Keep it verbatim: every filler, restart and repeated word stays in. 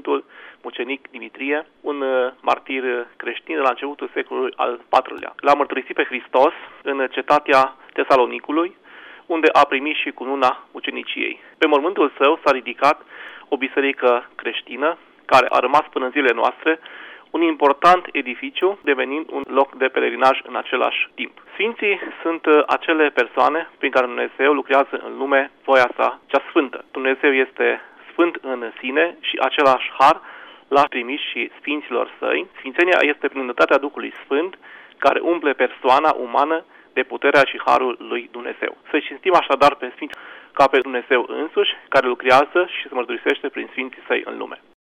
Sfântul Mucenic Dimitrie, un martir creștin de la începutul secolului al patrulea. L-a mărturisit pe Hristos în cetatea Tesalonicului, unde a primit și cununa muceniciei. Pe mormântul său s-a ridicat o biserică creștină, care a rămas până în zilele noastre, un important edificiu, devenind un loc de pelerinaj în același timp. Sfinții sunt acele persoane prin care Dumnezeu lucrează în lume voia sa cea sfântă. Dumnezeu este sfânt în sine și același har l-a trimis și sfinților săi. Sfințenia este plinătatea Duhului Sfânt, care umple persoana umană de puterea și harul lui Dumnezeu. Să-i cinstim așadar pe Sfinți ca pe Dumnezeu însuși, care lucrează și se mărturisește prin Sfinții săi în lume.